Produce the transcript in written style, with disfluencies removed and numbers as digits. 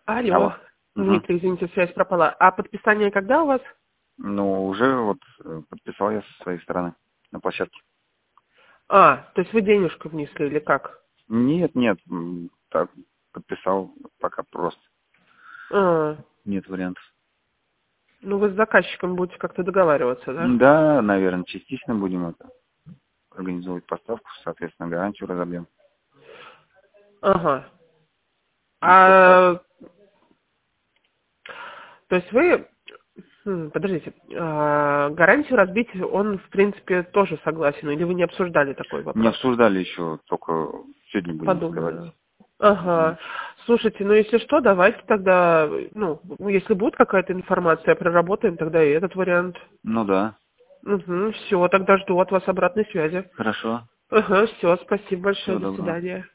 Алло. Алло. Угу. Дмитрий, извините, связь пропала. А подписание когда у вас? Ну, уже вот подписал я со своей стороны на площадке. А, то есть вы денежку внесли или как? Нет, нет, так, подписал пока просто. А, Нет вариантов. ну вы с заказчиком будете как-то договариваться, да? Да, наверное, частично будем это организовывать поставку, соответственно, гарантию разобьем. Ага. Вот как так. А, то есть вы... Подождите, гарантию разбить он, в принципе, тоже согласен, или вы не обсуждали такой Не вопрос? обсуждали еще, только сегодня будем разговаривать. Подумаю. Ага. Слушайте, ну если что, давайте тогда, ну, если будет какая-то информация, проработаем тогда и этот вариант. Ну да, Угу, все, тогда жду от вас обратной связи. хорошо. Ага, все, спасибо большое, Всего до доброго. свидания.